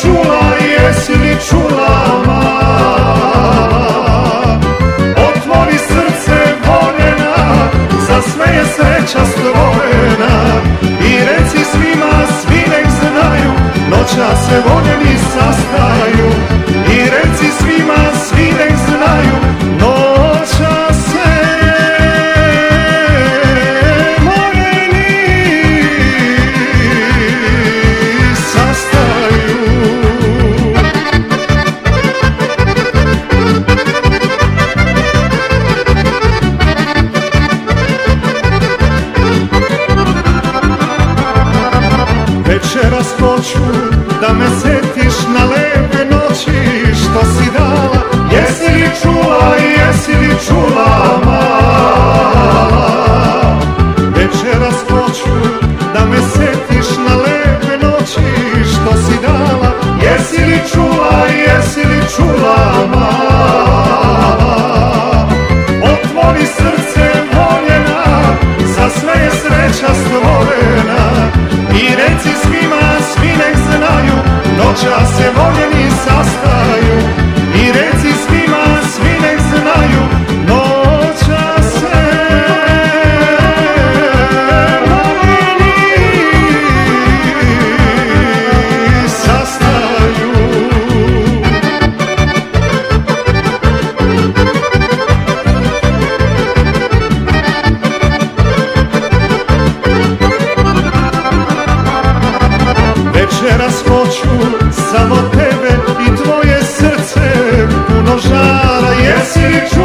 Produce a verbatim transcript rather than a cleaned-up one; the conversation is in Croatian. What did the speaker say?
čula, jesi li čula mala? Otvori srce voljena, za sve je sreća stvorena. I reci svima, svi nek znaju, noćas se voljeni sastaju. I reci svima, svi nek znaju, noćas se večeras hoću da me setiš na lepe noći što si dala. Jesi li čula, jesi li čula mala? Večeras hoću da me setiš na lepe noći što si dala. Jesi li čula, jesi li čula mala? Otvori srce voljena, za sve je sreća stvorena. I reci svima, svi nek znaju, noćas se voljeni sastaju. I reci svima, svi nek znaju, noćas se voljeni sastaju. Večeras hoću samo tebe i tvoje srce puno žara. Jesi li čula?